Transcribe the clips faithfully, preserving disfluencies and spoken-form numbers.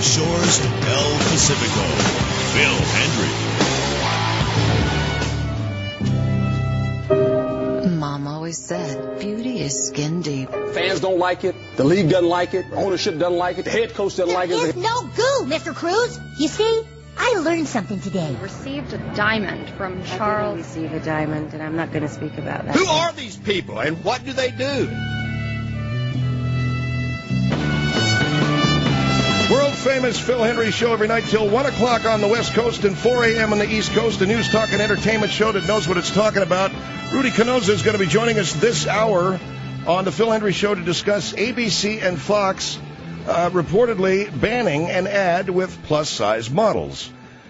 shores of El Pacifico, Phil Hendry. Mom always said beauty is skin deep. Fans don't like it. The league doesn't like it. Ownership doesn't like it. The head coach doesn't there like it. There is no goo, Mister Cruz. You see, I learned something today. Received a diamond from Charles. I didn't receive a diamond, and I'm not going to speak about that. Who are these people, and what do they do? World-famous Phil Hendry Show every night till one o'clock on the West Coast and four a.m. on the East Coast, a news, talk, and entertainment show that knows what it's talking about. Rudy Canosa is going to be joining us this hour on the Phil Hendry Show to discuss A B C and Fox uh, reportedly banning an ad with plus-size models.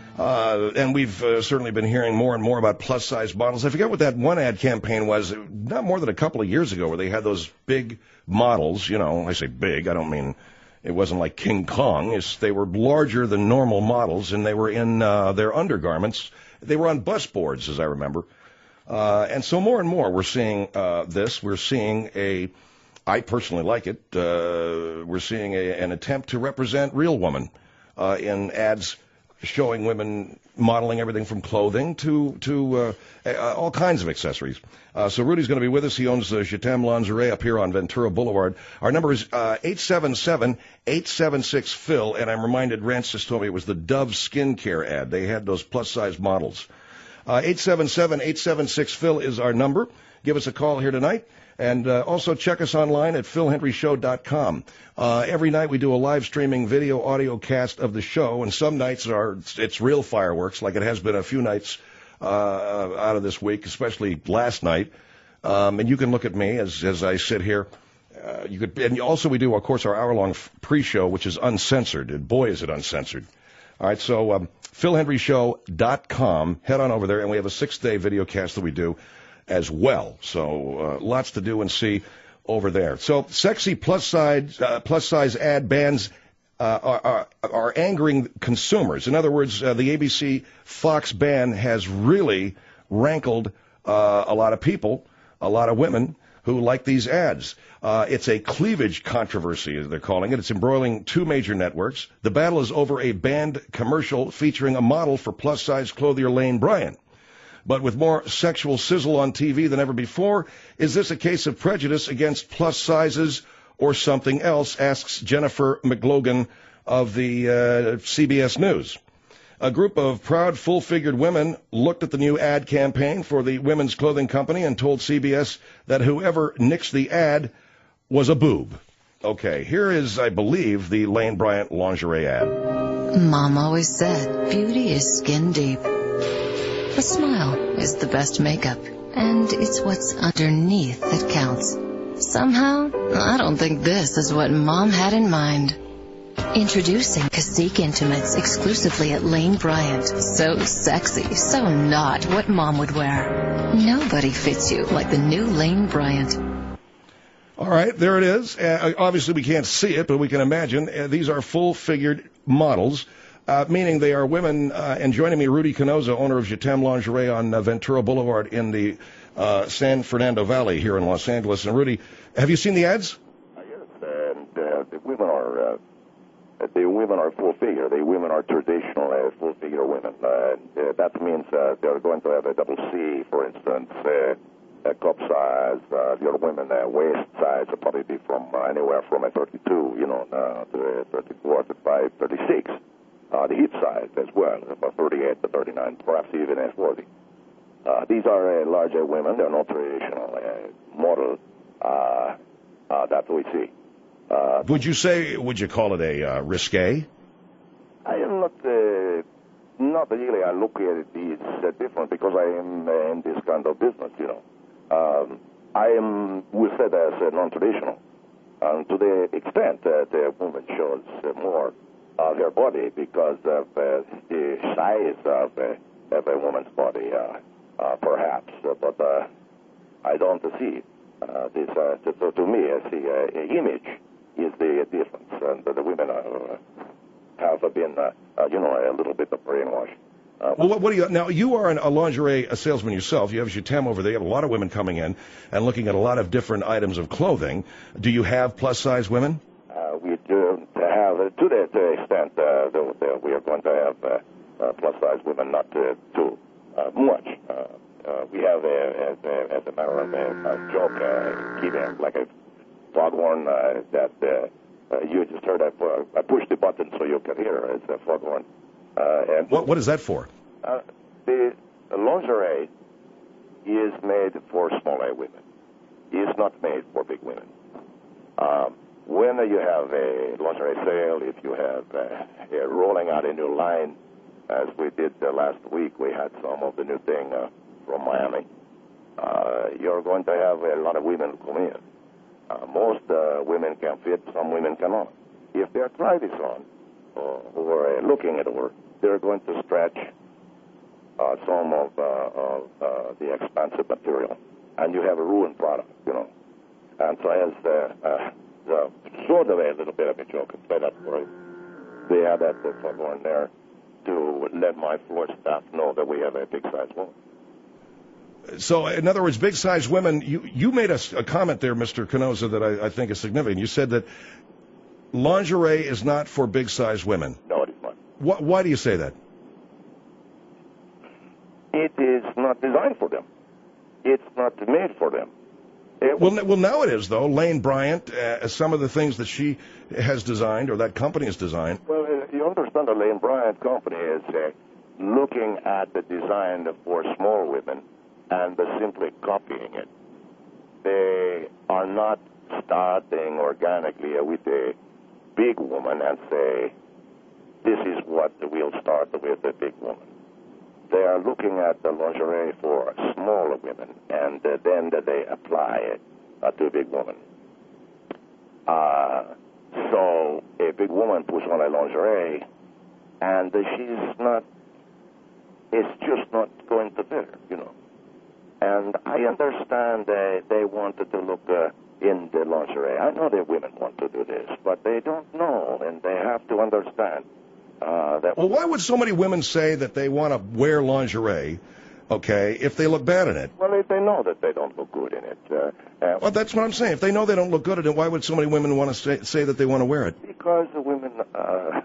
Uh, and we've uh, certainly been hearing more and more about plus-size models. I forget what that one ad campaign was, not more than a couple of years ago, where they had those big models. You know, I say big, I don't mean... It wasn't like King Kong. It's, they were larger than normal models, and they were in uh, their undergarments. They were on bus boards, as I remember. Uh, and so more and more we're seeing uh, this. We're seeing a, I personally like it, uh, we're seeing a, an attempt to represent real women uh, in ads showing women modeling everything from clothing to to uh, uh, all kinds of accessories. Uh, so Rudy's going to be with us. He owns uh, Chatham Lingerie up here on Ventura Boulevard. Our number is uh, eight seven seven, eight seven six, Phil, and I'm reminded, Rance just told me it was the Dove skincare ad. They had those plus-size models. Uh, eight seven seven, eight seven six, Phil is our number. Give us a call here tonight. And uh, also check us online at phil hendry show dot com. Uh, every night we do a live streaming video audio cast of the show, and some nights are it's real fireworks, like it has been a few nights uh, out of this week, especially last night. Um, and you can look at me as as I sit here. Uh, you could, and also we do, of course, our hour-long pre-show, which is uncensored, and boy, is it uncensored. All right, so um, phil hendry show dot com. Head on over there, and we have a six-day video cast that we do as well. So uh, lots to do and see over there. So sexy plus size uh, plus size ad bans uh, are, are are angering consumers. In other words, uh, the A B C Fox ban has really rankled uh, a lot of people, a lot of women who like these ads. Uh, it's a cleavage controversy, as they're calling it. It's embroiling two major networks. The battle is over a banned commercial featuring a model for plus size clothier Lane Bryant. But with more sexual sizzle on T V than ever before, is this a case of prejudice against plus sizes or something else, asks Jennifer McLogan of the uh, C B S News. A group of proud, full-figured women looked at the new ad campaign for the women's clothing company and told C B S that whoever nixed the ad was a boob. Okay, here is, I believe, the Lane Bryant lingerie ad. Mom always said beauty is skin deep. A smile is the best makeup, and it's what's underneath that counts. Somehow, I don't think this is what Mom had in mind. Introducing Cacique Intimates exclusively at Lane Bryant. So sexy, so not what Mom would wear. Nobody fits you like the new Lane Bryant. All right, there it is. Uh, obviously, we can't see it, but we can imagine. Uh, these are full-figured models. Uh, meaning they are women, uh, and joining me, Rudy Canosa, owner of Chatham Lingerie on uh, Ventura Boulevard in the uh, San Fernando Valley here in Los Angeles. And Rudy, have you seen the ads? Uh, yes, and uh, the women are uh, the women are full figure. The women are traditional uh, full figure women. Uh, uh, that means uh, they're going to have a double C, for instance, uh, a cup size. Uh, the other women uh, waist size will probably be from uh, anywhere from a thirty-two, you know, uh, to a thirty-four, thirty-five, thirty-six. Uh, the hip size as well, about thirty-eight to thirty-nine, perhaps even as forty. Uh, these are uh, larger women. They're not traditional uh, model uh, uh, that we see. Uh, would you say, would you call it a uh, risque? I am not, uh, not really. I look at these uh, different because I am uh, in this kind of business, you know. Um, I am, we said as uh, non-traditional. And to the extent that a woman shows uh, more of her body because of uh, the size of, uh, of a woman's body, uh, uh, perhaps. Uh, but uh, I don't see uh, this. Uh, so to me, I see uh, image is the difference. And uh, the women uh, have been, uh, uh, you know, a little bit of brainwashed. Uh, well, what, what do you now? You are an, a lingerie a salesman yourself. You have Chatham over there. You have a lot of women coming in and looking at a lot of different items of clothing. Do you have plus size women? Uh, we do have to the, to the extent uh, that, that we are going to have uh, uh, plus-size women, not uh, too uh, much. Uh, uh, we have, a, as, a, as a matter of a, a joke, uh, keeping like a foghorn uh, that uh, uh, you just heard. I, I pushed the button so you can hear. It's a foghorn. Uh, and What What is that for? Uh, the lingerie is made for smaller women. It's not made for big women. Um, when you have a lingerie sale, if you have uh, a rolling out a new line, as we did uh, last week, we had some of the new thing uh, from Miami. Uh, you're going to have a lot of women come in. Uh, most uh, women can fit, some women cannot. If they're trying this on, or, or uh, looking at her, they're going to stretch uh, some of, uh, of uh, the expensive material, and you have a ruined product, you know. And so as uh, uh, the, sort of a little bit of a joke, and say that for we have that uh, foghorn there to let my floor staff know that we have a big-sized woman. So, in other words, big-sized women, you, you made a, a comment there, Mister Canosa, that I, I think is significant. You said that lingerie is not for big-sized women. No, it is not. Wh- why do you say that? It is not designed for them. It's not made for them. It Well, n- well, now it is, though. Lane Bryant, uh, some of the things that she has designed, or that company has designed. Well, uh, you understand the Lane Bryant company is uh, looking at the design for small women and uh, simply copying it. They are not starting organically with a big woman and say, this is what we'll start with a big woman. They are looking at the lingerie for smaller women, and uh, then they apply it uh, to a big woman. Uh, so a big woman puts on a lingerie, and uh, she's not, it's just not going to fit her, you know. And I understand they, they wanted to look uh, in the lingerie. I know that women want to do this, but they don't know, and they have to understand. Uh, that Well, why would so many women say that they want to wear lingerie, okay, if they look bad in it? Well, if they know that they don't look good in it. Uh, uh, Well, that's what I'm saying. If they know they don't look good in it, why would so many women want to say, say that they want to wear it? Because the women, uh,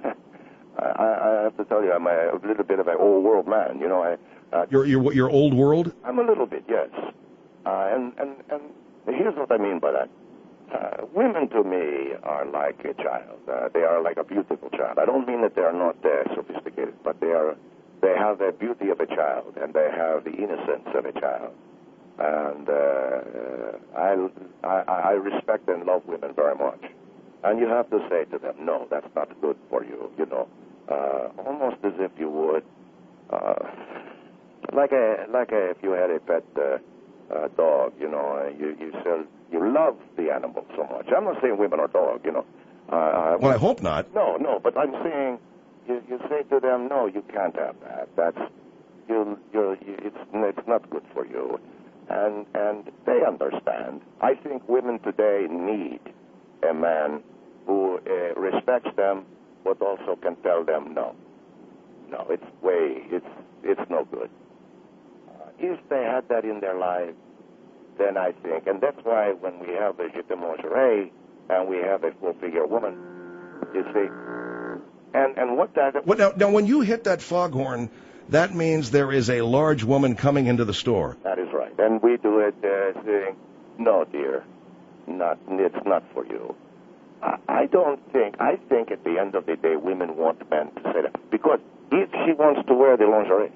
I, I have to tell you, I'm a, a little bit of an old world man. You know, I, uh, Your your your old world? I'm a little bit, yes. Uh, and, and, and here's what I mean by that. Uh, women to me are like a child. Uh, they are like a beautiful child. I don't mean that they are not uh, sophisticated, but they are. They have the beauty of a child, and they have the innocence of a child. And uh, I, I, I respect and love women very much. And you have to say to them, no, that's not good for you. You know, uh, almost as if you would, uh, like a like a if you had a pet uh, uh, dog. You know, uh, you you sell. You love the animal so much. I'm not saying women are dogs, you know. Uh, Well, I hope not. No, no, but I'm saying you, you say to them, no, you can't have that. That's you, you, you, it's it's not good for you, and and they understand. I think women today need a man who uh, respects them, but also can tell them no, no, it's way, it's it's no good. Uh, if they had that in their life, then I think, and that's why when we have a Gita lingerie and we have a full-figure woman, you see, and and what that... What, now, now, when you hit that foghorn, that means there is a large woman coming into the store. That is right. And we do it uh, saying, no, dear, not, it's not for you. I, I don't think, I think at the end of the day, women want men to say that. Because if she wants to wear the lingerie,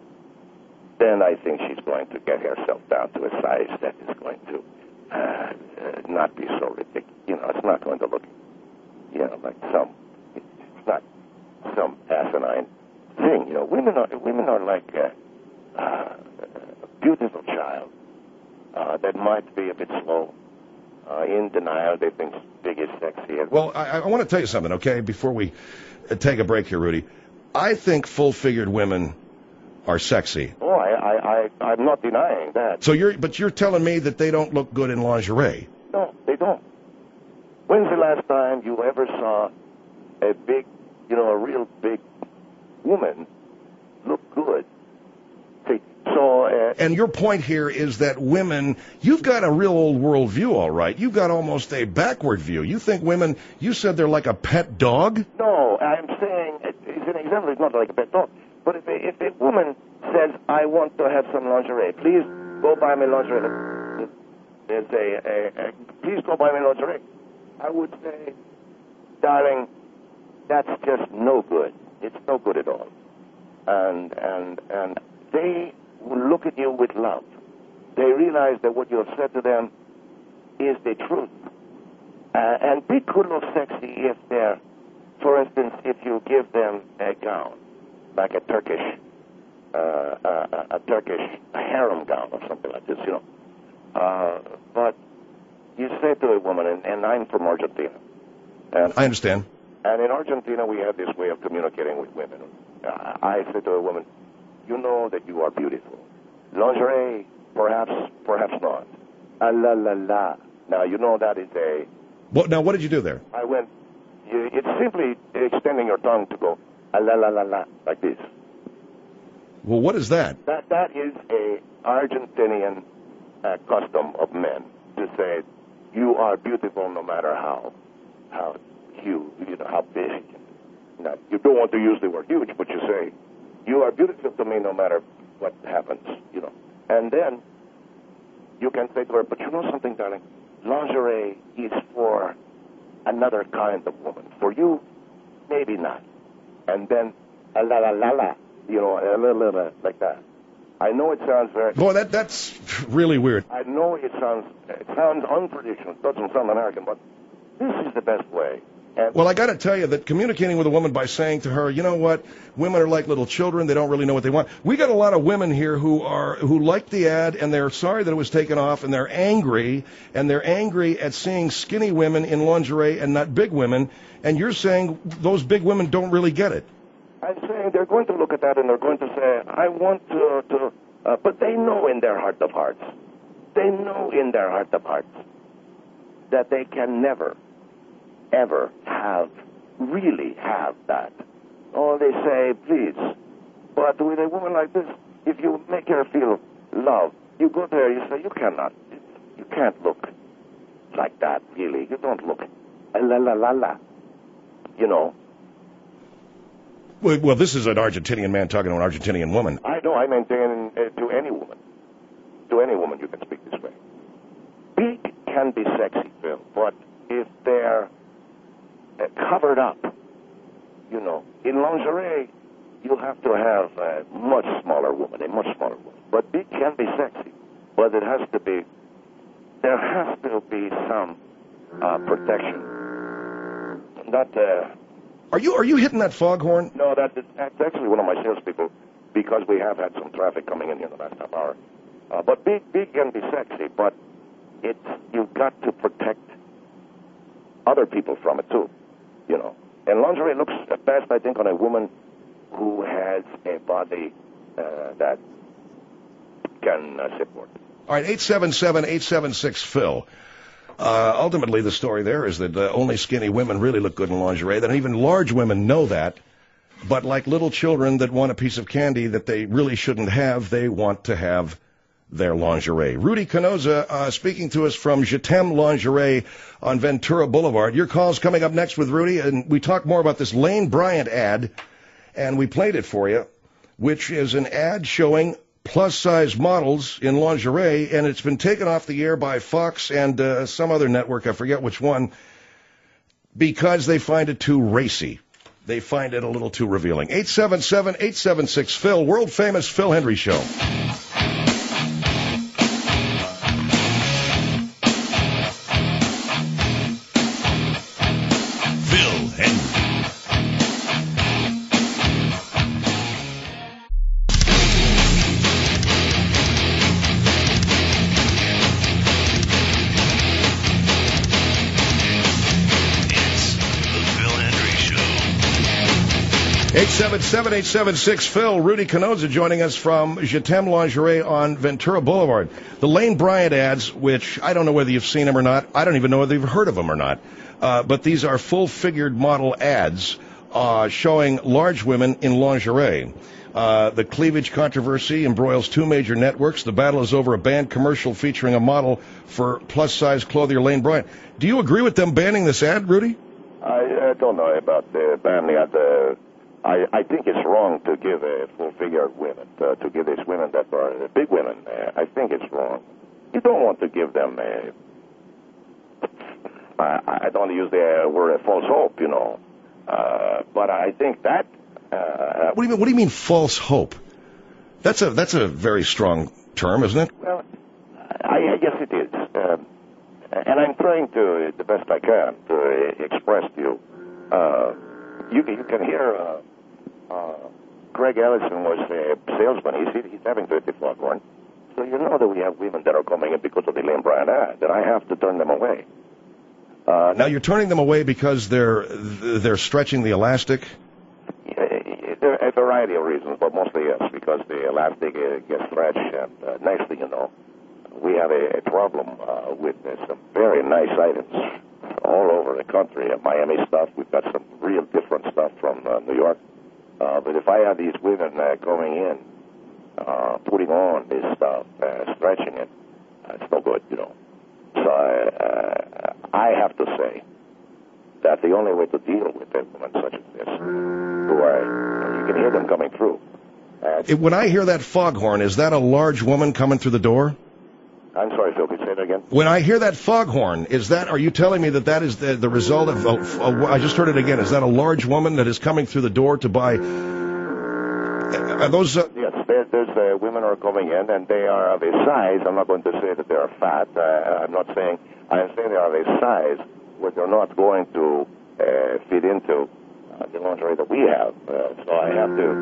then I think she's going to get herself down to a size that is going to uh, uh, not be so ridiculous. You know, it's not going to look, you know, like some, it's not some asinine thing. You know, women are women are like a, uh, a beautiful child uh, that might be a bit slow, uh, in denial. They think big is sexy. Well, I, I want to tell you something, okay, before we uh, take a break here, Rudy. I think full-figured women are sexy. Oh, I, I, I, I'm not denying that. So you're, but you're telling me that they don't look good in lingerie. No, they don't. When's the last time you ever saw a big, you know, a real big woman look good? See, So, uh, And your point here is that women, you've got a real old world view, all right. You've got almost a backward view. You think women, you said they're like a pet dog? no, I'm saying, it's an example, it's not like a pet dog. But if a, if a woman says, I want to have some lingerie, please go buy me lingerie. There's a, a, a please go buy me lingerie. I would say, darling, that's just no good. It's no good at all. And, and, and they will look at you with love. They realize that what you have said to them is the truth. Uh, and they could look sexy if they're, for instance, if you give them a gown, like a Turkish, uh, a, a Turkish harem gown or something like this, you know. Uh, but you say to a woman, and, and I'm from Argentina. And, I understand. And in Argentina, we have this way of communicating with women. Uh, I say to a woman, you know that you are beautiful. Lingerie, perhaps, perhaps not. Ah, la, la, la. Now, you know that is a... What, now, what did you do there? I went... You, it's simply extending your tongue to go, ah, la, la, la, la, like this. Well, what is that? That That is a Argentinian uh, custom of men to say, you are beautiful no matter how, how huge, you know, how big. Now, you don't want to use the word huge, but you say, you are beautiful to me no matter what happens, you know. And then you can say to her, but you know something, darling? Lingerie is for another kind of woman. For you, maybe not. And then, a la la la la, you know, a little, little like that. I know it sounds very... Boy, that that's really weird. I know it sounds it sounds untraditional. It doesn't sound American, but this is the best way. And Well, I got to tell you that communicating with a woman by saying to her, you know what, women are like little children. They don't really know what they want. We got a lot of women here who are who like the ad, and they're sorry that it was taken off, and they're angry, and they're angry at seeing skinny women in lingerie and not big women. And you're saying those big women don't really get it. I'm saying they're going to look at that and they're going to say, I want to, to uh, but they know in their heart of hearts, they know in their heart of hearts that they can never, ever have, really have that. Oh, they say, please. But with a woman like this, if you make her feel love, you go there, you say, you cannot, you can't look like that, really. You don't look, la la la la, you know. Well, well, this is an Argentinian man talking to an Argentinian woman. I know, I maintain uh, to any woman, to any woman you can speak this way. Big can be sexy, Phil, but if they're uh, covered up, you know, in lingerie, you have to have a much smaller woman, a much smaller woman. But big can be sexy, but it has to be, there has to be some uh, protection. Not, uh, Are you are you hitting that foghorn? No, that, that's actually one of my salespeople, because we have had some traffic coming in here in the last half hour. Uh, but big, big can be sexy, but it's, you've got to protect other people from it too, you know. And lingerie looks best, I think, on a woman who has a body uh, that can uh, support. All right, eight seven seven, eight seven six, Phil. Uh, ultimately, the story there is that uh, only skinny women really look good in lingerie. That even large women know that. But like little children that want a piece of candy that they really shouldn't have, they want to have their lingerie. Rudy Canosa uh, speaking to us from Je T'aime Lingerie on Ventura Boulevard. Your call's coming up next with Rudy, and we talk more about this Lane Bryant ad, and we played it for you, which is an ad showing plus-size models in lingerie, and it's been taken off the air by Fox and uh, some other network, I forget which one, because they find it too racy. They find it a little too revealing. eight seven seven, eight seven six, Phil, world-famous Phil Hendrie Show. eight seven seven, eight seven six, Phil. Rudy Canosa joining us from Je T'aime Lingerie on Ventura Boulevard. The Lane Bryant ads, which I don't know whether you've seen them or not. I don't even know whether you've heard of them or not. Uh, but these are full-figured model ads uh, showing large women in lingerie. Uh, the cleavage controversy embroils two major networks. The battle is over a banned commercial featuring a model for plus-size clothier Lane Bryant. Do you agree with them banning this ad, Rudy? I uh, don't know about the banning ad. Uh, I, I think it's wrong to give a full-figured women, uh, to give these women that are uh, big women. Uh, I think it's wrong. You don't want to give them a... I, I don't use the word false hope, you know. Uh, but I think that... Uh, what do you mean? What do you mean false hope? That's a that's a very strong term, isn't it? Well, I, I guess it is, uh, and I'm trying to uh, the best I can to uh, express to you. Uh, you, you can hear uh, uh, Greg Ellison was a salesman. He's he's having fifty Foghorn, so you know that we have women that are coming in because of the Lane Bryant ad, and I have to turn them away. Uh, now you're turning them away because they're they're stretching the elastic. There are a variety of reasons, but mostly yes, because the elastic uh, gets stretched, and uh, next thing you know, we have a, a problem uh, with uh, some very nice items all over the country. Uh, Miami stuff, we've got some real different stuff from uh, New York. Uh, but if I have these women uh, going in, uh, putting on this stuff, uh, stretching it, uh, it's no good, you know. So uh, I have to say that the only way to deal with a woman such as this, who are, you can hear them coming through. Uh, when I hear that foghorn, is that a large woman coming through the door? I'm sorry, Phil, could you say that again? When I hear that foghorn, is that, are you telling me that that is the, the result of, a, a, I just heard it again, is that a large woman that is coming through the door to buy, are those... Uh, yes, there, there's uh, women are coming in, and they are of a size, I'm not going to say that they are fat, uh, I'm not saying, I'm saying they are of a size where they're not going to uh, fit into uh, the lingerie that we have. Uh, so I have to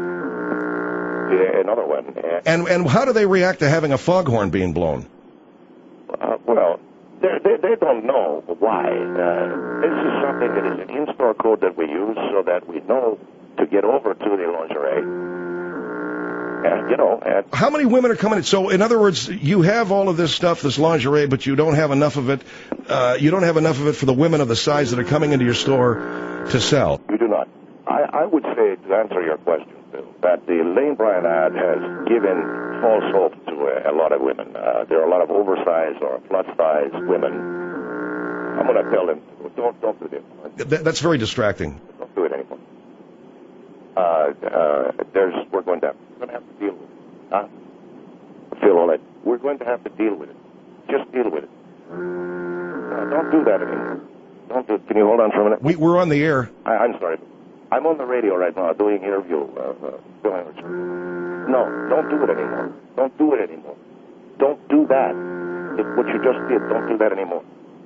do another one. Uh, and and how do they react to having a foghorn being blown? Uh, well, they, they, they don't know why. Uh, this is something that is an in-store code that we use so that we know to get over to the lingerie. And, you know, and how many women are coming in? So, in other words, you have all of this stuff, this lingerie, but you don't have enough of it. Uh, you don't have enough of it for the women of the size that are coming into your store to sell. You do not. I, I would say, to answer your question, Bill, that the Lane Bryant ad has given false hope to a, a lot of women. Uh, there are a lot of oversized or plus-size women. I'm going to tell them, don't, don't do this. Th- that's very distracting. Don't do it anymore. Uh, uh, there's, we're going to, we're going to have to deal with it. Huh? Phil, all that. We're going to have to deal with it. Just deal with it. Uh, don't do that anymore. Don't do it. Can you hold on for a minute? We, we're on the air. I, I'm sorry. I'm on the radio right now doing interview. Uh, uh, Phil Henry. No, don't do it anymore. Don't do it anymore. Don't do that. If what you just did, don't do that anymore.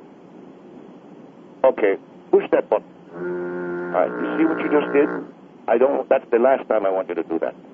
Okay, push that button. All right, you see what you just did? I don't. That's the last time I want you to do that.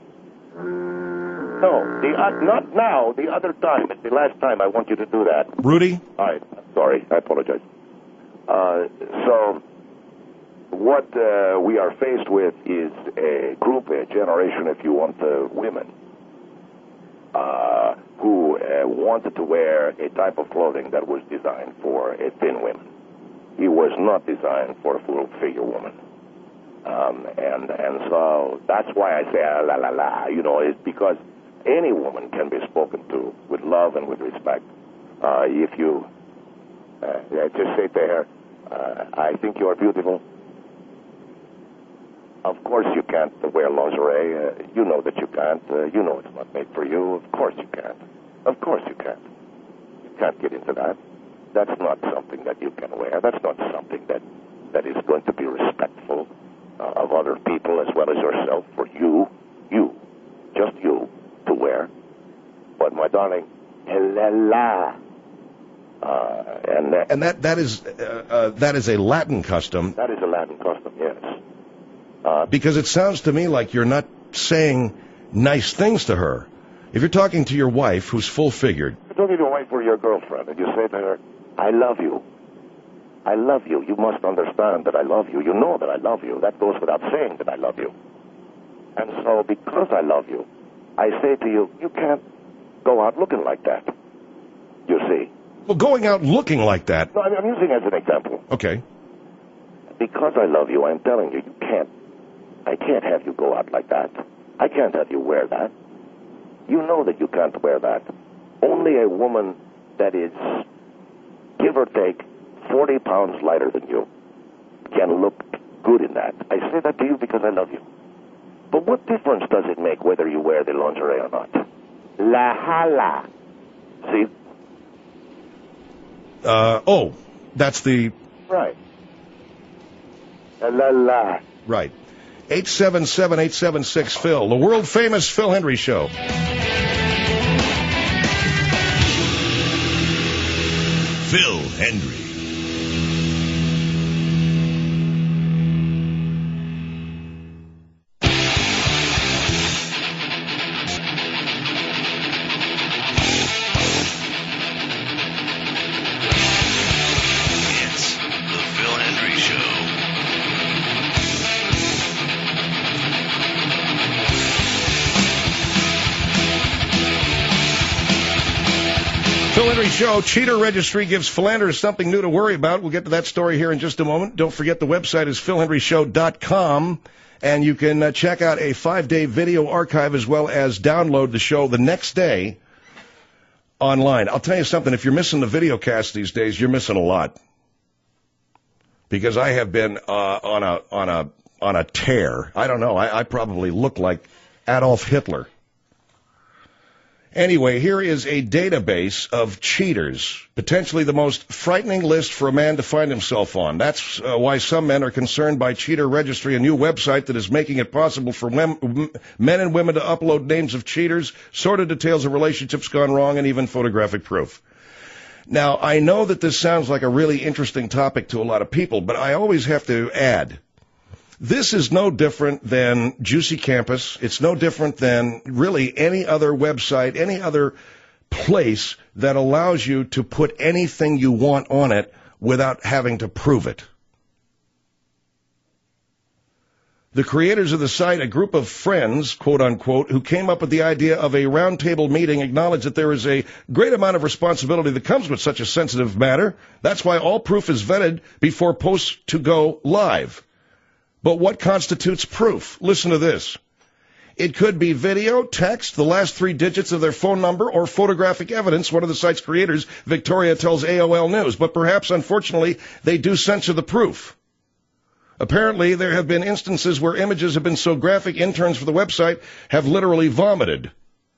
No, the uh, not now. The other time. It's the last time I want you to do that. Rudy? All right. Sorry. I apologize. Uh, so, what uh, we are faced with is a group, a generation, if you want, uh, women uh, who uh, wanted to wear a type of clothing that was designed for a thin woman. It was not designed for a full-figure woman. Um, and and so that's why I say ah, la la la. You know, it's because any woman can be spoken to with love and with respect. Uh, if you uh, just say to her, uh, "I think you are beautiful." Of course you can't wear lingerie. Uh, you know that you can't. Uh, you know it's not made for you. Of course you can't. Of course you can't. You can't get into that. That's not something that you can wear. That's not something that that is going to be respectful Uh, of other people as well as yourself, for you, you, just you, to wear. But my darling, helala, uh, and that, and that that is uh, uh, that is a Latin custom. That is a Latin custom, yes. Uh, because it sounds to me like you're not saying nice things to her. If you're talking to your wife, who's full-figured, you're talking to your wife or your girlfriend, and you say to her, "I love you. I love you. You must understand that I love you. You know that I love you. That goes without saying that I love you. And so because I love you, I say to you, you can't go out looking like that. You see? Well, going out looking like that... No, I'm using it as an example. Okay. Because I love you, I'm telling you, you can't... I can't have you go out like that. I can't have you wear that. You know that you can't wear that. Only a woman that is, give or take, forty pounds lighter than you can look good in that. I say that to you because I love you. But what difference does it make whether you wear the lingerie or not? La hala. See? Uh, oh, that's the... Right. La la la. Right. eight seven seven, eight seven six, Phil, the world-famous Phil Hendry Show. Phil Hendry. It's the Phil Hendry Show. Phil Hendry Show, Cheater Registry gives philanderers something new to worry about. We'll get to that story here in just a moment. Don't forget the website is phil hendry show dot com, and you can uh, check out a five-day video archive as well as download the show the next day online. I'll tell you something, if you're missing the video cast these days, you're missing a lot. Because I have been uh, on a on a on a tear. I don't know, I, I probably look like Adolf Hitler. Anyway, here is a database of cheaters, potentially the most frightening list for a man to find himself on. That's uh, why some men are concerned by Cheater Registry, a new website that is making it possible for men, men and women to upload names of cheaters, sordid details of relationships gone wrong, and even photographic proof. Now, I know that this sounds like a really interesting topic to a lot of people, but I always have to add, this is no different than Juicy Campus. It's no different than really any other website, any other place that allows you to put anything you want on it without having to prove it. The creators of the site, a group of friends, quote unquote, who came up with the idea of a roundtable meeting, acknowledge that there is a great amount of responsibility that comes with such a sensitive matter. That's why all proof is vetted before posts to go live. But what constitutes proof? Listen to this. It could be video, text, the last three digits of their phone number, or photographic evidence, one of the site's creators, Victoria, tells A O L News. But perhaps, unfortunately, they do censor the proof. Apparently, there have been instances where images have been so graphic, interns for the website have literally vomited.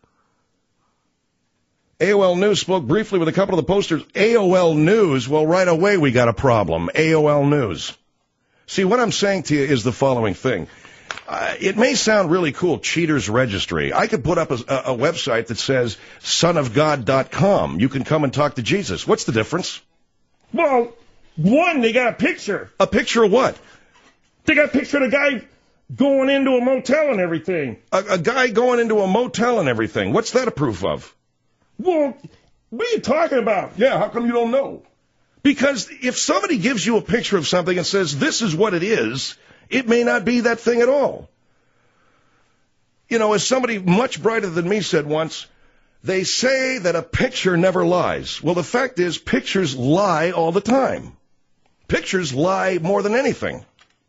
A O L News spoke briefly with a couple of the posters. A O L News, well, right away we got a problem. A O L News. See, what I'm saying to you is the following thing. Uh, it may sound really cool, Cheaters Registry. I could put up a, a, a website that says son of god dot com. You can come and talk to Jesus. What's the difference? Well, one, they got a picture. A picture of what? They got a picture of the guy going into a motel and everything. A, a guy going into a motel and everything. What's that a proof of? Well, what are you talking about? Yeah, how come you don't know? Because if somebody gives you a picture of something and says, this is what it is, it may not be that thing at all. You know, as somebody much brighter than me said once, they say that a picture never lies. Well, the fact is, pictures lie all the time. Pictures lie more than anything.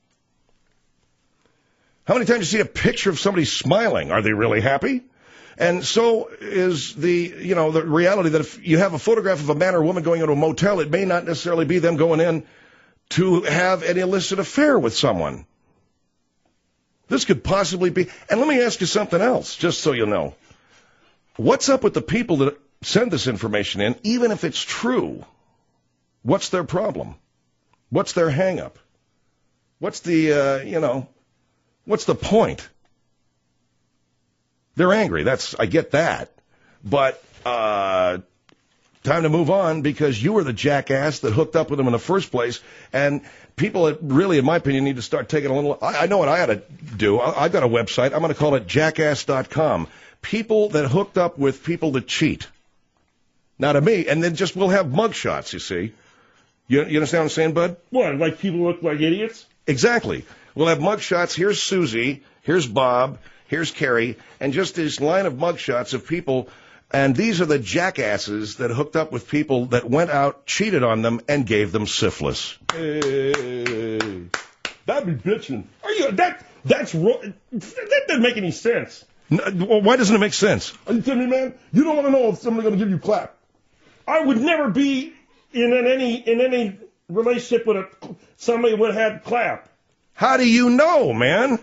How many times do you see a picture of somebody smiling? Are they really happy? And so is the, you know, the reality that if you have a photograph of a man or woman going into a motel, it may not necessarily be them going in to have an illicit affair with someone. This could possibly be, and let me ask you something else, just so you know. What's up with the people that send this information in, even if it's true? What's their problem? What's their hang-up? What's the, uh, you know, what's the point? They're angry. That's, I get that. But, uh, time to move on because you were the jackass that hooked up with them in the first place. And people that really, in my opinion, need to start taking a little, I, I know what I ought to do. I, I've got a website. I'm going to call it jackass dot com. People that hooked up with people that cheat. Now to me, and then just we'll have mugshots, you see. You, you understand what I'm saying, bud? What, like people look like idiots? Exactly. We'll have mugshots. Here's Susie. Here's Bob. Here's Carrie, and just this line of mugshots of people, and these are the jackasses that hooked up with people that went out, cheated on them, and gave them syphilis. Hey, that'd be bitching. Are you that? That's wrong. That doesn't make any sense. No, well, why doesn't it make sense? Are you kidding me, man? You don't want to know if somebody's going to give you clap. I would never be in an, any in any relationship with a somebody would have clap. How do you know, man?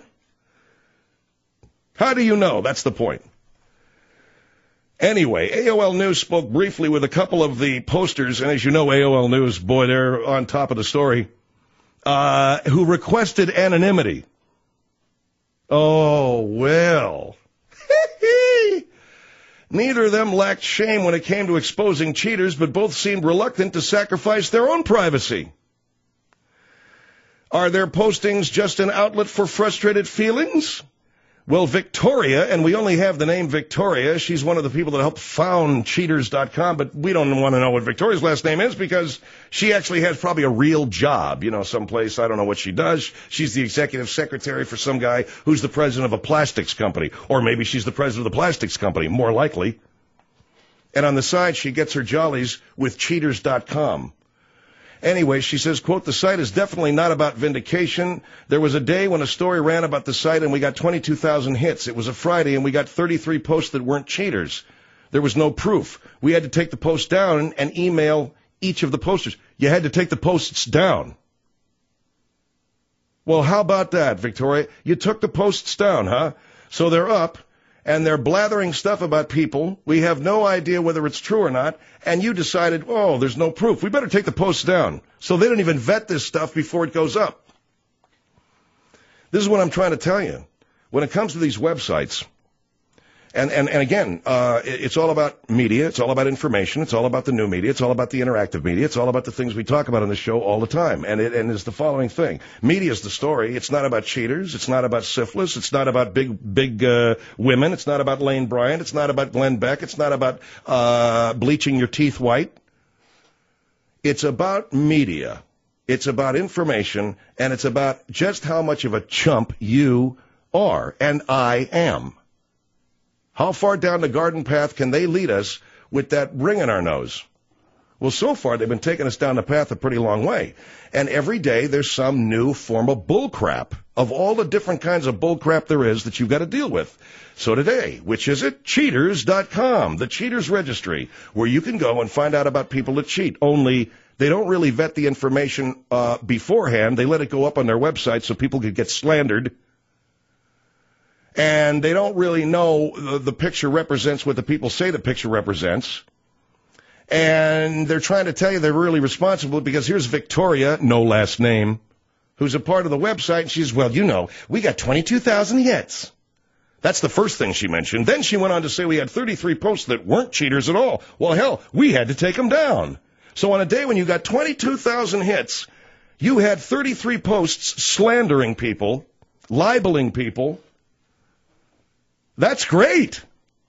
How do you know? That's the point. Anyway, A O L News spoke briefly with a couple of the posters, and as you know, A O L News, boy, they're on top of the story, uh, who requested anonymity. Oh, well. Neither of them lacked shame when it came to exposing cheaters, but both seemed reluctant to sacrifice their own privacy. Are their postings just an outlet for frustrated feelings? Well, Victoria, and we only have the name Victoria, she's one of the people that helped found cheaters dot com, but we don't want to know what Victoria's last name is because she actually has probably a real job, you know, someplace. I don't know what she does. She's the executive secretary for some guy who's the president of a plastics company, or maybe she's the president of the plastics company, more likely. And on the side, she gets her jollies with cheaters dot com. Anyway, she says, quote, the site is definitely not about vindication. There was a day when a story ran about the site and we got twenty-two thousand hits. It was a Friday and we got thirty-three posts that weren't cheaters. There was no proof. We had to take the post down and email each of the posters. You had to take the posts down. Well, how about that, Victoria? You took the posts down, huh? So they're up. And they're blathering stuff about people. We have no idea whether it's true or not. And you decided, oh, there's no proof. We better take the posts down. So they don't even vet this stuff before it goes up. This is what I'm trying to tell you. When it comes to these websites, and, and, and again, uh, it's all about media. It's all about information. It's all about the new media. It's all about the interactive media. It's all about the things we talk about on this show all the time. And it and it's the following thing. Media is the story. It's not about cheaters. It's not about syphilis. It's not about big, big uh, women. It's not about Lane Bryant. It's not about Glenn Beck. It's not about uh, bleaching your teeth white. It's about media. It's about information. And it's about just how much of a chump you are and I am. How far down the garden path can they lead us with that ring in our nose? Well, so far they've been taking us down the path a pretty long way. And every day there's some new form of bullcrap, of all the different kinds of bullcrap there is that you've got to deal with. So today, which is it? cheaters dot com, the Cheaters Registry, where you can go and find out about people that cheat. Only they don't really vet the information uh, beforehand. They let it go up on their website so people could get slandered. And they don't really know the, the picture represents what the people say the picture represents. And they're trying to tell you they're really responsible because here's Victoria, no last name, who's a part of the website. And she's, well, you know, we got twenty-two thousand hits. That's the first thing she mentioned. Then she went on to say we had thirty-three posts that weren't cheaters at all. Well, hell, we had to take them down. So on a day when you got twenty-two thousand hits, you had thirty-three posts slandering people, libeling people. That's great.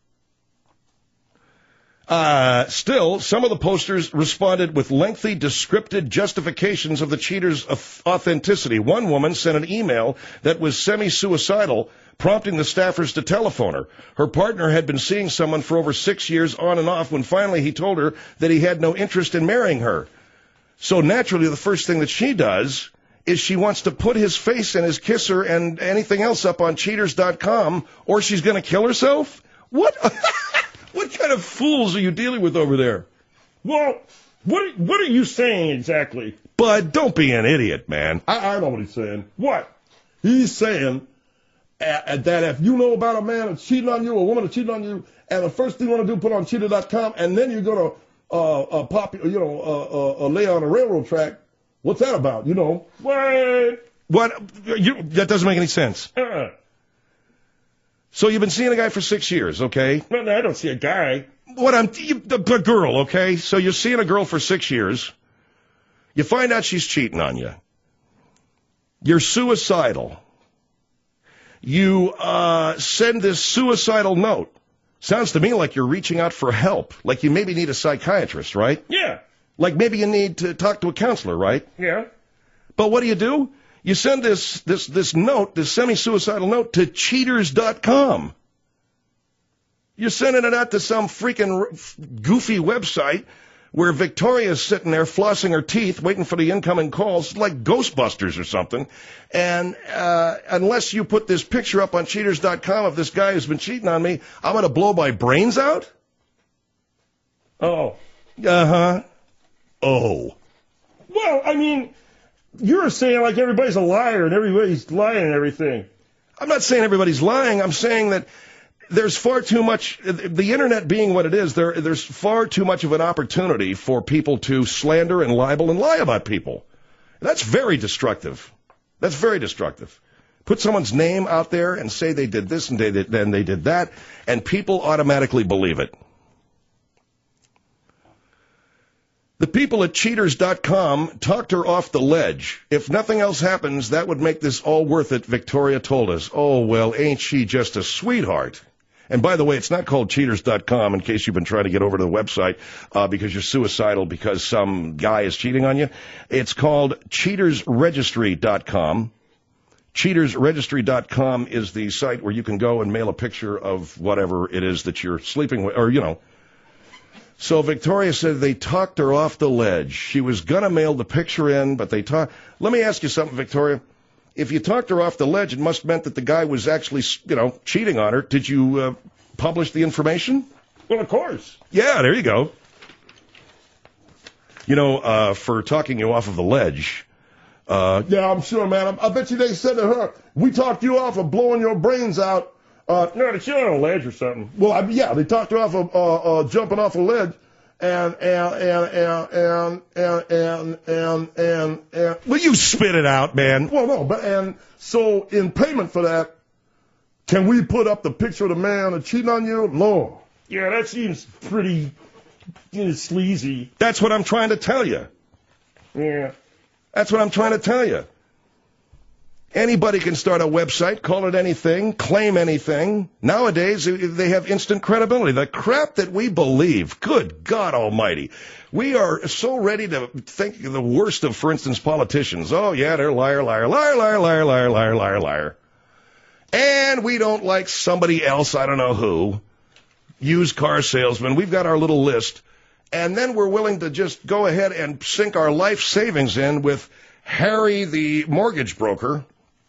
Uh, still, some of the posters responded with lengthy, descriptive justifications of the cheaters' authenticity. One woman sent an email that was semi-suicidal, prompting the staffers to telephone her. Her partner had been seeing someone for over six years on and off when finally he told her that he had no interest in marrying her. So naturally, the first thing that she does is she wants to put his face and his kisser and anything else up on cheaters dot com, or she's going to kill herself? What? What kind of fools are you dealing with over there? Well, what what are you saying exactly? Bud, don't be an idiot, man. I, I know what he's saying. What? He's saying uh, that if you know about a man that's cheating on you, or a woman that's cheating on you, and the first thing you want to do, put on cheater dot com, and then you're going to uh, uh, pop, you know, uh, uh, uh, lay on a railroad track. What's that about? You know, what? What? You, that doesn't make any sense. Uh-uh. So you've been seeing a guy for six years, okay? No, no, I don't see a guy. What I'm, you, the, the girl, okay? So you're seeing a girl for six years. You find out she's cheating on you. You're suicidal. You uh, send this suicidal note. Sounds to me like you're reaching out for help. Like you maybe need a psychiatrist, right? Yeah. Like maybe you need to talk to a counselor, right? Yeah. But what do you do? You send this this this note, this semi-suicidal note, to cheaters dot com. You're sending it out to some freaking goofy website where Victoria's sitting there flossing her teeth, waiting for the incoming calls, like Ghostbusters or something. And uh, unless you put this picture up on cheaters dot com of this guy who's been cheating on me, I'm going to blow my brains out? Oh. Uh-huh. Oh. Well, I mean, you're saying like everybody's a liar and everybody's lying and everything. I'm not saying everybody's lying. I'm saying that there's far too much, the internet being what it is, there, there's far too much of an opportunity for people to slander and libel and lie about people. That's very destructive. That's very destructive. Put someone's name out there and say they did this and they did, then they did that, and people automatically believe it. The people at cheaters dot com talked her off the ledge. If nothing else happens, that would make this all worth it, Victoria told us. Oh, well, ain't she just a sweetheart? And by the way, it's not called cheaters dot com in case you've been trying to get over to the website uh, because you're suicidal because some guy is cheating on you. It's called cheaters registry dot com. cheaters registry dot com is the site where you can go and mail a picture of whatever it is that you're sleeping with, or, you know. So Victoria said they talked her off the ledge. She was going to mail the picture in, but they talked. Let me ask you something, Victoria. If you talked her off the ledge, it must have meant that the guy was actually, you know, cheating on her. Did you uh, publish the information? Well, of course. Yeah, there you go. You know, uh, for talking you off of the ledge. Uh, yeah, I'm sure, man. I, I bet you they said to her, we talked you off of blowing your brains out. Uh, no, she's on a ledge or something. Well, I, yeah, they talked her off of uh, uh, jumping off a ledge, and and and and and and and and and. and Will you spit it out, man? Well, no, but and so in payment for that, can we put up the picture of the man that's cheating on you? Lord, yeah, that seems pretty you know, sleazy. That's what I'm trying to tell you. Yeah, that's what I'm trying to tell you. Anybody can start a website, call it anything, claim anything. Nowadays, they have instant credibility. The crap that we believe, good God almighty. We are so ready to think the worst of, for instance, politicians. Oh, yeah, they're liar, liar, liar, liar, liar, liar, liar, liar, liar. And we don't like somebody else, I don't know who, used car salesman. We've got our little list. And then we're willing to just go ahead and sink our life savings in with Harry, the mortgage broker.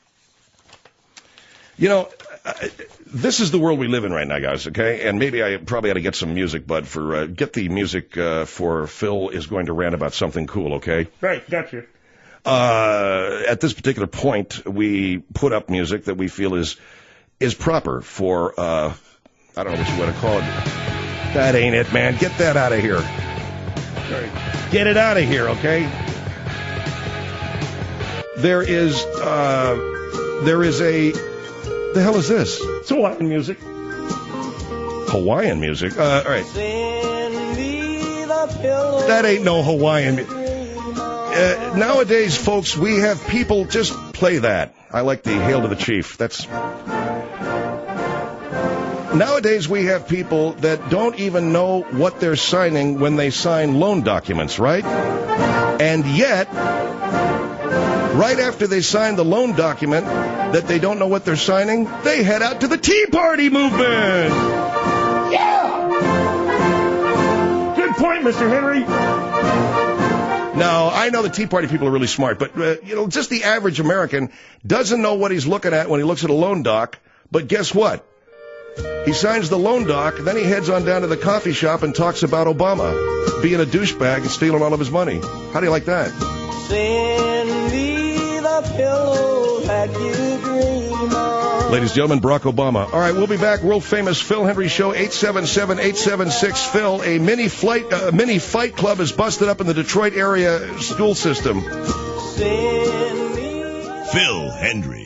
You know, uh, this is the world we live in right now, guys, okay? And maybe I probably ought to get some music, bud, for, uh, get the music uh, for Phil is going to rant about something cool, okay? Right, gotcha. Uh, at this particular point, we put up music that we feel is is proper for, uh, I don't know what you want to call it. That ain't it, man. Get that out of here. Right. Get it out of here, okay? There is, uh, there is a... The hell is this? It's Hawaiian music. Hawaiian music? Uh, all right. That ain't no Hawaiian music. Uh, nowadays, folks, we have people just play that. I like the Hail to the Chief. That's... Nowadays, we have people that don't even know what they're signing when they sign loan documents, right? And yet... right after they sign the loan document that they don't know what they're signing, they head out to the Tea Party movement. Yeah! Good point, Mister Henry. Now, I know the Tea Party people are really smart, but, uh, you know, just the average American doesn't know what he's looking at when he looks at a loan doc, but guess what? He signs the loan doc, then he heads on down to the coffee shop and talks about Obama being a douchebag and stealing all of his money. How do you like that? Send me the pillow that you dream of. Ladies and gentlemen, Barack Obama. All right, we'll be back. World famous Phil Henry Show, eight seven seven, eight seven six, Phil. A mini flight, uh, mini fight club is busted up in the Detroit area school system. Send me Phil Hendry.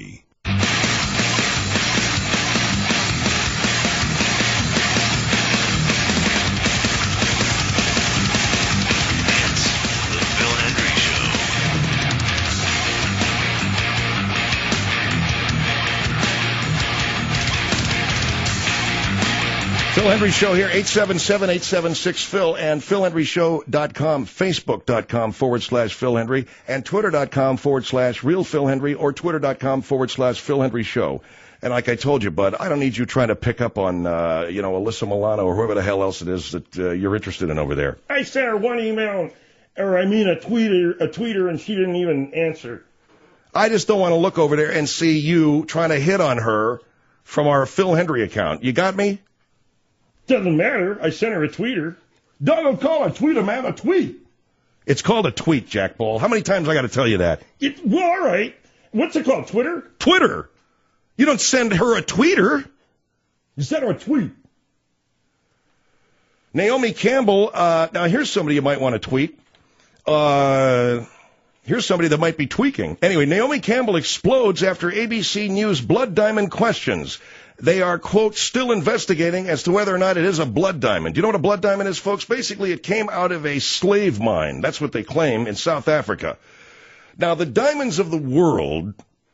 Phil Hendry Show here, eight seven seven, eight seven six, Phil, and phil henry show dot com, facebook.com forward slash Phil Hendry, and twitter.com forward slash real Phil Hendry, or twitter.com forward slash Phil Hendry Show. And like I told you, bud, I don't need you trying to pick up on, uh, you know, Alyssa Milano or whoever the hell else it is that uh, you're interested in over there. I sent her one email, or I mean a tweeter, a tweeter, and she didn't even answer. I just don't want to look over there and see you trying to hit on her from our Phil Hendry account. You got me? Doesn't matter. I sent her a tweeter. Don't call a tweeter, man, a tweet. It's called a tweet, Jack Ball. How many times I got to tell you that? It, well, all right. What's it called, Twitter? Twitter. You don't send her a tweeter. You send her a tweet. Naomi Campbell, uh, now here's somebody you might want to tweet. Uh, here's somebody that might be tweaking. Anyway, Naomi Campbell explodes after A B C News blood diamond questions. They are, quote, still investigating as to whether or not it is a blood diamond. Do you know what a blood diamond is, folks? Basically, it came out of a slave mine. That's what they claim in South Africa. Now, the diamonds of the world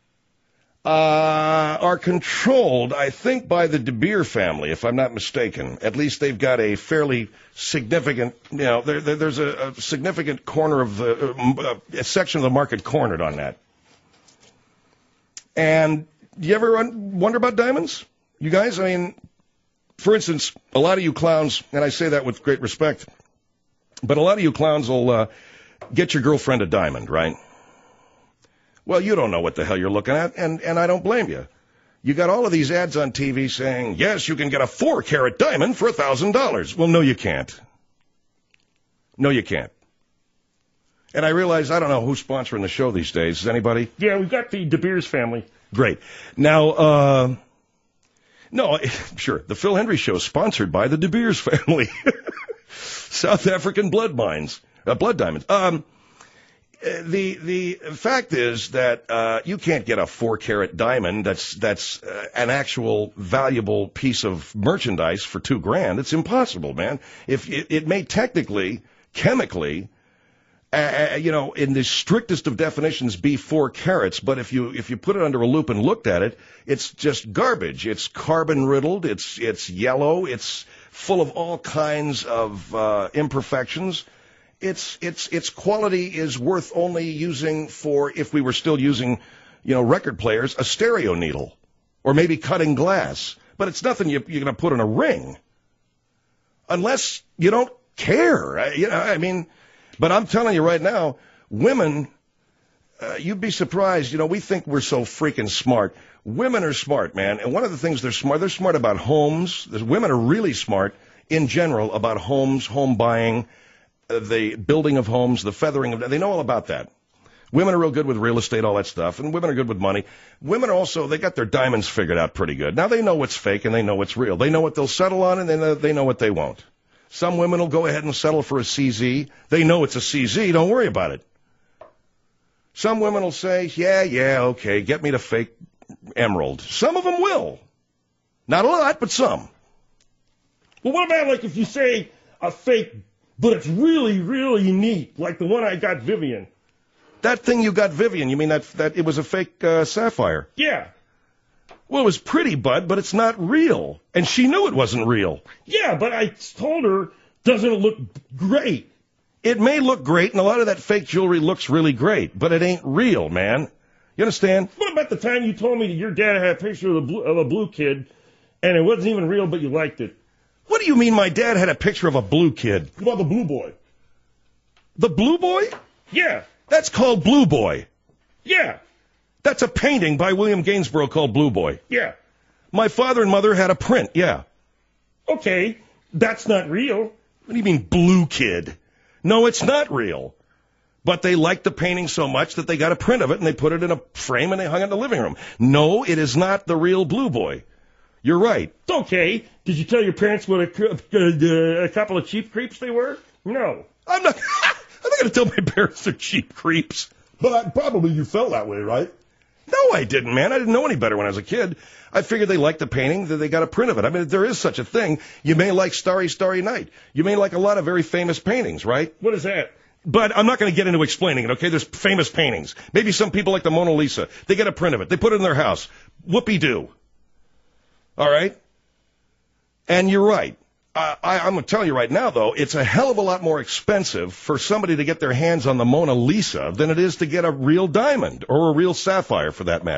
uh, are controlled, I think, by the De Beer family, if I'm not mistaken. At least they've got a fairly significant, you know, there, there, there's a, a significant corner of the, uh, a section of the market cornered on that. And do you ever wonder about diamonds? You guys, I mean, for instance, a lot of you clowns, and I say that with great respect, but a lot of you clowns will uh, get your girlfriend a diamond, right? Well, you don't know what the hell you're looking at, and, and I don't blame you. You got all of these ads on T V saying, yes, you can get a four-carat diamond for one thousand dollars. Well, no, you can't. No, you can't. And I realize, I don't know who's sponsoring the show these days. Is anybody? Yeah, we've got the De Beers family. Great. Now, uh, no, sure, the Phil Hendry Show is sponsored by the De Beers family. South African blood mines, uh, blood diamonds. Um, the the fact is that uh, you can't get a four-carat diamond that's that's uh, an actual valuable piece of merchandise for two grand. It's impossible, man. If it, it may technically, chemically, Uh, you know, in the strictest of definitions, be four carats. But if you if you put it under a loop and looked at it, it's just garbage. It's carbon riddled. It's it's yellow. It's full of all kinds of uh, imperfections. It's it's its quality is worth only using for, if we were still using, you know, record players, a stereo needle, or maybe cutting glass. But it's nothing you, you're going to put in a ring, unless you don't care. I, you know, I mean. But I'm telling you right now, women, uh, you'd be surprised. You know, we think we're so freaking smart. Women are smart, man. And one of the things they're smart, they're smart about homes. There's, women are really smart in general about homes, home buying, uh, the building of homes, the feathering of them. They know all about that. Women are real good with real estate, all that stuff. And women are good with money. Women are also, they got their diamonds figured out pretty good. Now they know what's fake and they know what's real. They know what they'll settle on and they know, they know what they won't. Some women will go ahead and settle for a C Z. They know it's a C Z. Don't worry about it. Some women will say, yeah, yeah, okay, get me the fake emerald. Some of them will. Not a lot, but some. Well, what about, like, if you say a fake, but it's really, really neat, like the one I got Vivian? That thing you got Vivian, you mean that that it was a fake uh, sapphire? Yeah. Well, it was pretty, bud, but it's not real. And she knew it wasn't real. Yeah, but I told her, doesn't it look great? It may look great, and a lot of that fake jewelry looks really great, but it ain't real, man. You understand? What about the time you told me that your dad had a picture of, the blue, of a blue kid, and it wasn't even real, but you liked it? What do you mean my dad had a picture of a blue kid? What about the blue boy? The blue boy? Yeah. That's called Blue Boy. Yeah. That's a painting by William Gainsborough called Blue Boy. Yeah. My father and mother had a print, yeah. Okay, that's not real. What do you mean, blue kid? No, it's not real. But they liked the painting so much that they got a print of it and they put it in a frame and they hung it in the living room. No, it is not the real Blue Boy. You're right. Okay. Did you tell your parents what a, a couple of cheap creeps they were? No. I'm not, I'm not going to tell my parents they're cheap creeps. But I, probably you felt that way, right? No, I didn't, man. I didn't know any better when I was a kid. I figured they liked the painting, that they got a print of it. I mean, there is such a thing. You may like Starry, Starry Night. You may like a lot of very famous paintings, right? What is that? But I'm not going to get into explaining it, okay? There's famous paintings. Maybe some people like the Mona Lisa. They get a print of it. They put it in their house. Whoopee-doo. All right? And you're right. Uh, I, I'm going to tell you right now, though, it's a hell of a lot more expensive for somebody to get their hands on the Mona Lisa than it is to get a real diamond or a real sapphire, for that matter.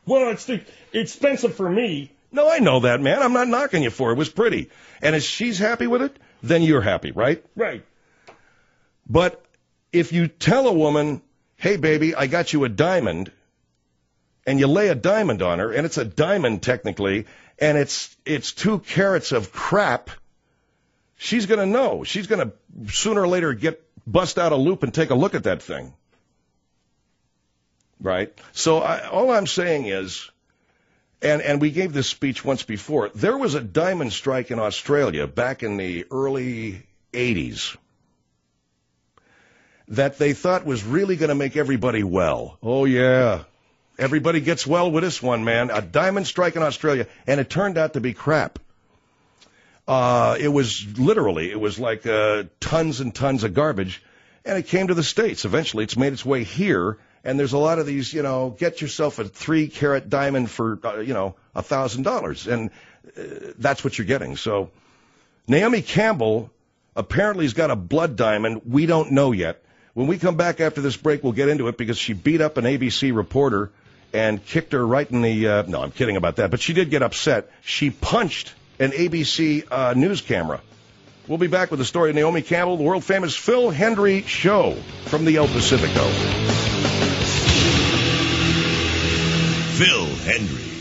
Well, it's the, expensive for me. No, I know that, man. I'm not knocking you for it. It was pretty. And if she's happy with it, then you're happy, right? Right. But if you tell a woman, hey, baby, I got you a diamond, and you lay a diamond on her, and it's a diamond technically, and it's it's two carats of crap, she's going to know. She's going to sooner or later get bust out a loop and take a look at that thing. Right? So I, all I'm saying is, and, and we gave this speech once before, there was a diamond strike in Australia back in the early eighties that they thought was really going to make everybody well. Oh, yeah. Everybody gets well with this one, man. A diamond strike in Australia, and it turned out to be crap. Uh, it was literally, it was like uh, tons and tons of garbage, and it came to the States. Eventually, it's made its way here, and there's a lot of these, you know, get yourself a three-carat diamond for, uh, you know, a thousand dollars, and uh, that's what you're getting. So Naomi Campbell apparently has got a blood diamond. We don't know yet. When we come back after this break, we'll get into it because she beat up an A B C reporter and kicked her right in the, uh, no, I'm kidding about that, but she did get upset. She punched an A B C uh, news camera. We'll be back with the story of Naomi Campbell, the world-famous Phil Hendrie Show from the El Pacifico. Phil Hendrie.